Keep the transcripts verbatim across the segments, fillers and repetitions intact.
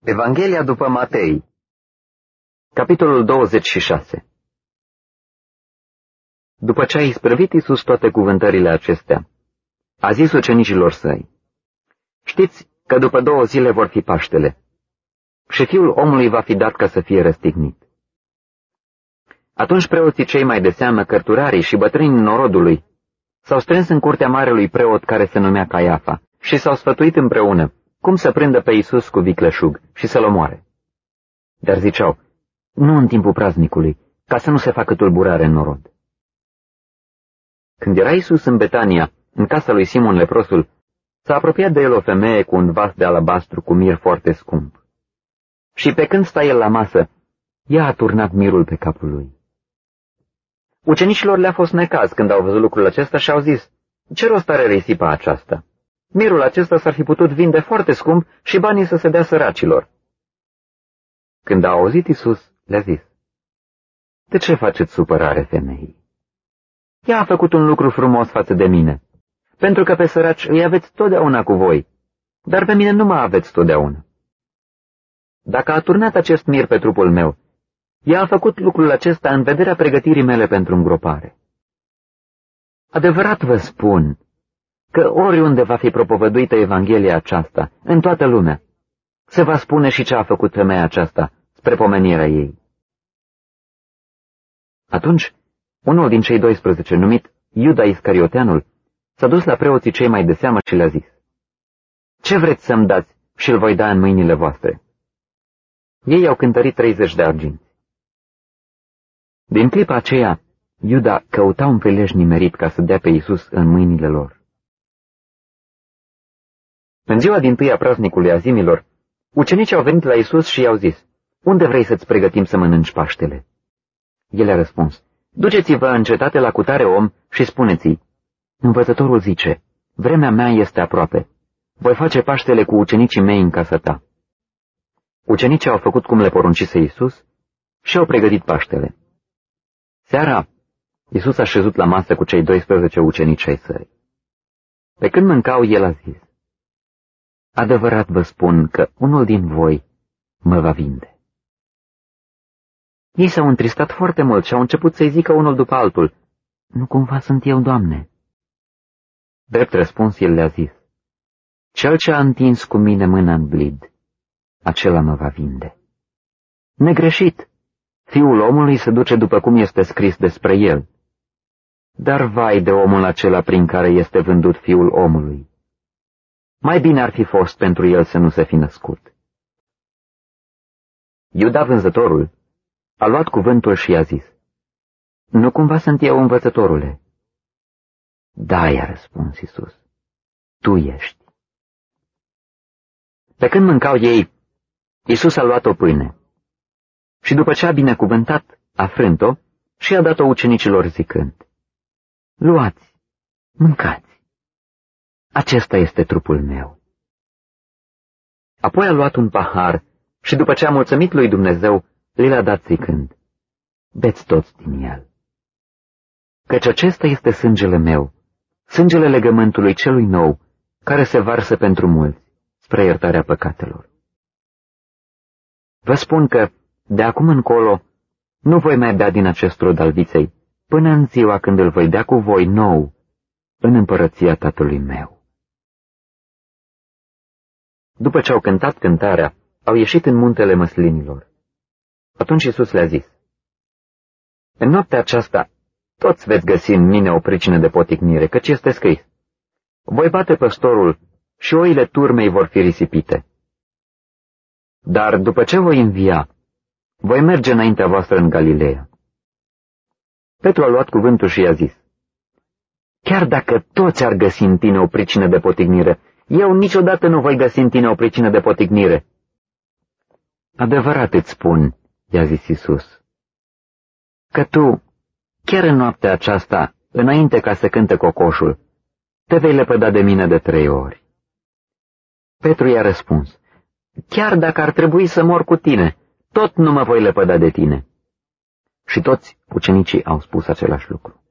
Evanghelia după Matei, capitolul douăzeci și șase. După ce a isprăvit Iisus toate cuvântările acestea, a zis ucenicilor săi: Știți că după două zile vor fi Paștele și Fiul omului va fi dat ca să fie răstignit. Atunci preoții cei mai de seamă, cărturarii și bătrânii norodului, s-au strâns în curtea marelui preot care se numea Caiafa și s-au sfătuit împreună cum să prindă pe Iisus cu vicleșug și să-l omoare. Dar ziceau: nu în timpul praznicului, ca să nu se facă tulburare în norod. Când era Iisus în Betania, în casa lui Simon leprosul, s-a apropiat de el o femeie cu un vas de alabastru cu mir foarte scump. Și pe când sta el la masă, ea a turnat mirul pe capul lui. Ucenicilor le-a fost necaz când au văzut lucrul acesta și au zis: ce rost are risipa aceasta? Mirul acesta s-ar fi putut vinde foarte scump și banii să se dea săracilor. Când a auzit Iisus, le-a zis: de ce faceți supărare femeii? Ea a făcut un lucru frumos față de mine, pentru că pe săraci îi aveți totdeauna cu voi, dar pe mine nu mă aveți totdeauna. Dacă a turnat acest mir pe trupul meu, ea a făcut lucrul acesta în vederea pregătirii mele pentru îngropare. Adevărat vă spun că oriunde va fi propovăduită Evanghelia aceasta, în toată lumea, se va spune și ce a făcut femeia aceasta spre pomenirea ei. Atunci, unul din cei doisprezece, numit Iuda Iscarioteanul, s-a dus la preoții cei mai de seamă și le-a zis: ce vreți să-mi dați și îl voi da în mâinile voastre? Ei au cântărit treizeci de arginți. Din clipa aceea, Iuda căuta un prilej nimerit ca să dea pe Iisus în mâinile lor. În ziua dintâi a praznicului Azimilor, ucenicii au venit la Iisus și i-au zis: unde vrei să-ți pregătim să mănânci Paștele? El a răspuns: duceți-vă în cetate la cutare om și spuneți-i: învățătorul zice, vremea mea este aproape. Voi face Paștele cu ucenicii mei în casa ta. Ucenicii au făcut cum le poruncise Iisus și au pregătit Paștele. Seara, Iisus a șezut la masă cu cei doisprezece ucenici ai săi. Pe când mâncau, el a zis: adevărat vă spun că unul din voi mă va vinde. Ei s-au întristat foarte mult și au început să-i zică unul după altul: nu cumva sunt eu, Doamne? Drept răspuns, el le-a zis: cel ce a întins cu mine mâna în blid, acela mă va vinde. Negreșit, Fiul omului se duce după cum este scris despre el. Dar vai de omul acela prin care este vândut Fiul omului. Mai bine ar fi fost pentru el să nu se fi născut. Iuda vânzătorul a luat cuvântul și i-a zis: nu cumva sunt eu, învățătorule? Da, i-a răspuns Iisus, tu ești. Pe când mâncau ei, Iisus a luat o pâine și după ce a binecuvântat, a frânt-o și a dat-o ucenicilor zicând: luați, mâncați, acesta este trupul meu. Apoi a luat un pahar și după ce a mulțumit lui Dumnezeu, li-a dat zicând: beți toți din el, căci acesta este sângele meu, sângele legământului celui nou, care se varsă pentru mulți, spre iertarea păcatelor. Vă spun că, de acum încolo, nu voi mai bea din acest rod al viței, până în ziua când îl voi bea cu voi nou, în împărăția Tatălui meu. După ce au cântat cântarea, au ieșit în muntele măslinilor. Atunci Iisus le-a zis: în noaptea aceasta toți veți găsi în mine o pricină de poticnire, căci este scris: voi bate păstorul și oile turmei vor fi risipite. Dar după ce voi învia, voi merge înaintea voastră în Galileea. Petru a luat cuvântul și i-a zis: chiar dacă toți ar găsi în tine o pricină de poticnire, eu niciodată nu voi găsi în tine o pricină de poticnire. Adevărat îți spun, i-a zis Iisus, că tu, chiar în noaptea aceasta, înainte ca să cânte cocoșul, te vei lepăda de mine de trei ori. Petru i-a răspuns: chiar dacă ar trebui să mor cu tine, tot nu mă voi lepăda de tine. Și toți ucenicii au spus același lucru.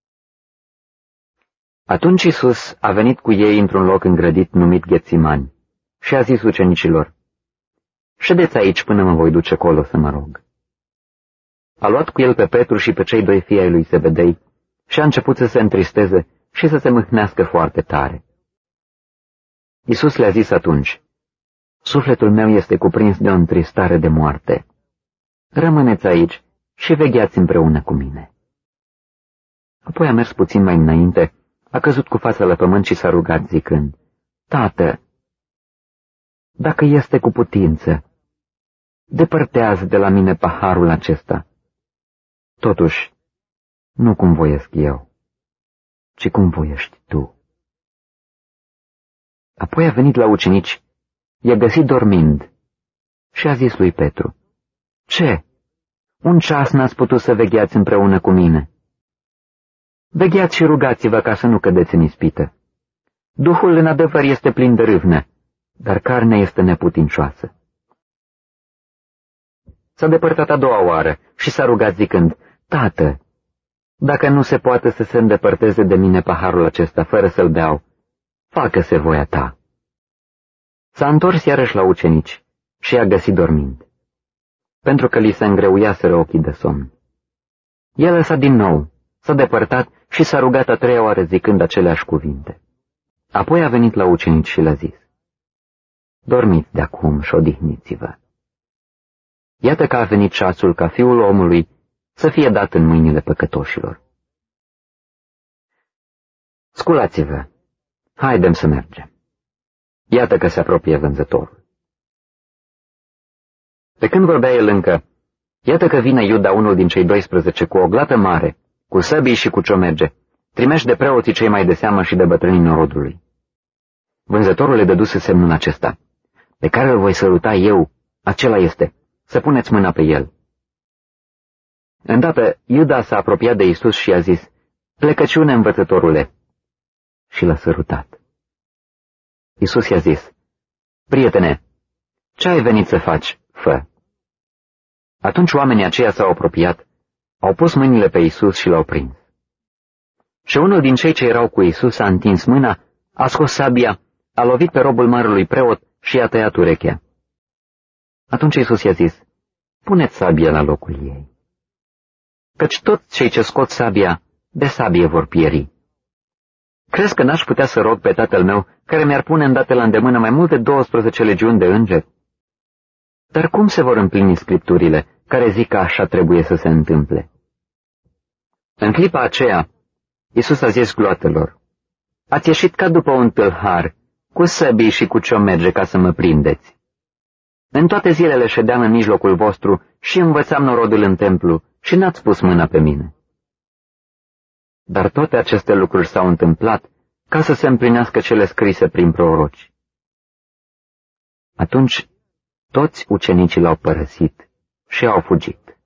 Atunci Iisus a venit cu ei într-un loc îngrădit numit Ghetsimani și a zis ucenicilor: ședeți aici până mă voi duce colo să mă rog. A luat cu el pe Petru și pe cei doi fii ai lui Zebedei și a început să se întristeze și să se mâhnească foarte tare. Iisus le-a zis atunci: sufletul meu este cuprins de o întristare de moarte. Rămâneți aici și vegheați împreună cu mine. Apoi a mers puțin mai înainte, a căzut cu fața la pământ și s-a rugat zicând: Tată, dacă este cu putință, depărtează de la mine paharul acesta. Totuși, nu cum voiesc eu, ci cum voiești tu. Apoi a venit la ucenici, i-a găsit dormind și a zis lui Petru: Ce? Un ceas n-ați putut să vegheați împreună cu mine? Vegheați și rugați-vă ca să nu cădeți în ispită. Duhul în adevăr este plin de râvnă, dar carnea este neputincioasă. S-a depărtat a doua oară și s-a rugat zicând: Tată, dacă nu se poate să se îndepărteze de mine paharul acesta fără să-l beau, facă-se voia ta. S-a întors iarăși la ucenici și i-a găsit dormind, pentru că li se îngreuiaseră ochii de somn. El a lăsat din nou, s-a depărtat și s-a rugat a treia oară zicând aceleași cuvinte. Apoi a venit la ucenici și le-a zis: Dormiți de acum și odihniți-vă. Iată că a venit ceasul ca Fiul omului să fie dat în mâinile păcătoșilor. Sculați-vă, haidem să mergem. Iată că se apropie vânzătorul. Pe când vorbea el încă, iată că vine Iuda, unul din cei doisprezece, cu o glată mare, cu săbii și cu ciomerge, trimeși de preoții cei mai de seamă și de bătrânii norodului. Vânzătorul le dăduse semnul acesta: Pe care îl voi săruta eu, acela este, să puneți mâna pe el. Îndată Iuda s-a apropiat de Iisus și i-a zis: Plecăciune, învățătorule, și l-a sărutat. Iisus i-a zis: Prietene, ce ai venit să faci? Fă. Atunci oamenii aceia s-au apropiat, au pus mâinile pe Iisus și l-au prins. Și unul din cei ce erau cu Iisus a întins mâna, a scos sabia, a lovit pe robul marelui preot și i-a tăiat urechea. Atunci Iisus i-a zis: Puneți sabia la locul ei, căci toți cei ce scot sabia, de sabie vor pieri. Crezi că n-aș putea să rog pe Tatăl meu, care mi-ar pune îndată la îndemână mai multe douăsprezece legiuni de îngeri? Dar cum se vor împlini scripturile care zic că așa trebuie să se întâmple? În clipa aceea, Iisus a zis gloatelor: Ați ieșit ca după un tâlhar, cu săbii și cu ciomerge ca să mă prindeți. În toate zilele ședeam în mijlocul vostru și învățam norodul în templu și n-ați pus mâna pe mine. Dar toate aceste lucruri s-au întâmplat ca să se împlinească cele scrise prin proroci. Atunci toți ucenicii l-au părăsit și au fugit.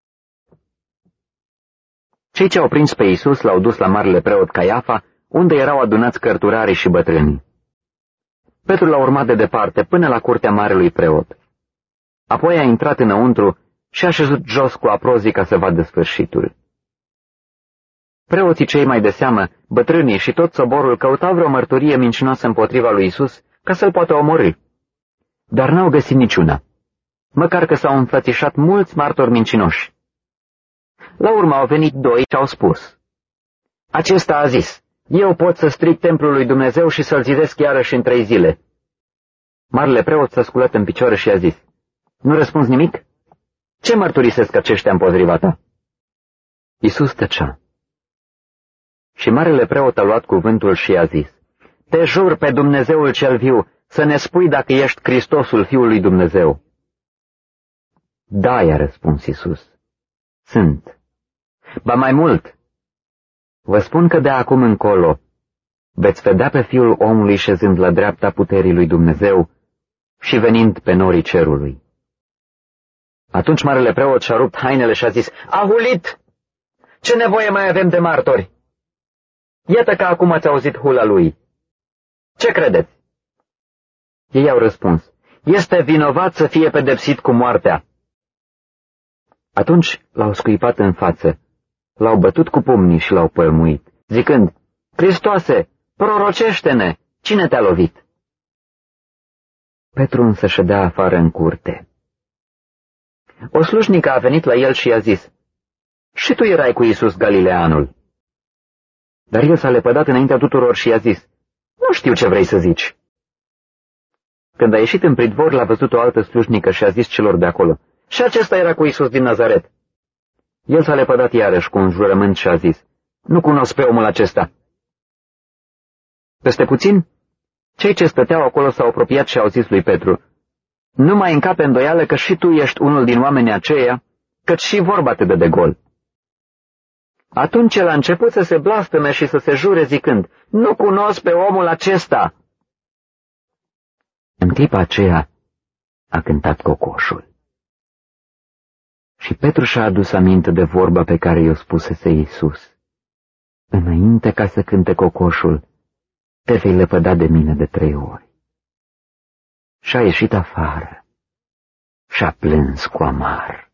Cei ce au prins pe Iisus l-au dus la marele preot Caiafa, unde erau adunați cărturarii și bătrânii. Petru l-a urmat de departe până la curtea marelui preot. Apoi a intrat înăuntru și a șezut jos cu aprozii ca să vadă sfârșitul. Preoții cei mai de seamă, bătrânii și tot soborul căutau vreo mărturie mincinoasă împotriva lui Iisus ca să-l poată omorî. Dar n-au găsit niciuna, măcar că s-au înfățișat mulți martori mincinoși. La urmă au venit doi și au spus: Acesta a zis: Eu pot să stric templul lui Dumnezeu și să-l zidesc iarăși în trei zile. Marele preot s-a sculat în picioare și a zis: Nu răspunzi nimic? Ce mărturisesc aceștia împotriva ta? Iisus tăcea. Și marele preot a luat cuvântul și a zis: Te jur pe Dumnezeul cel viu să ne spui dacă ești Hristosul, Fiul lui Dumnezeu. Da, i-a răspuns Iisus, sunt. Ba mai mult, vă spun că de acum încolo veți vedea pe Fiul omului șezând la dreapta puterii lui Dumnezeu și venind pe norii cerului. Atunci marele preot și-a rupt hainele și a zis: A hulit! Ce nevoie mai avem de martori? Iată că acum ați auzit hula lui. Ce credeți? Ei au răspuns: Este vinovat să fie pedepsit cu moartea. Atunci l-au scuipat în față, l-au bătut cu pumnii și l-au pălmuit, zicând: Hristoase, prorocește-ne, cine te-a lovit? Petru însă ședea afară în curte. O slujnică a venit la el și i-a zis, și tu erai cu Iisus Galileanul. Dar el s-a lepădat înaintea tuturor și i-a zis, nu știu ce vrei să zici. Când a ieșit în pridvor, l-a văzut o altă slujnică și a zis celor de acolo, și acesta era cu Iisus din Nazaret. El s-a lepădat iarăși cu un jurământ și a zis, nu cunosc pe omul acesta. Peste puțin, cei ce stăteau acolo s-au apropiat și au zis lui Petru, nu mai încape îndoială că și tu ești unul din oamenii aceia, căci și vorba te dă de gol. Atunci el a început să se blasteme și să se jure zicând, nu cunosc pe omul acesta. În clipa aceea a cântat cocoșul. Și Petru și-a adus aminte de vorba pe care i-o spusese Iisus. Înainte ca să cânte cocoșul, te vei lepăda de mine de trei ori. Și-a ieșit afară și-a plâns cu amar.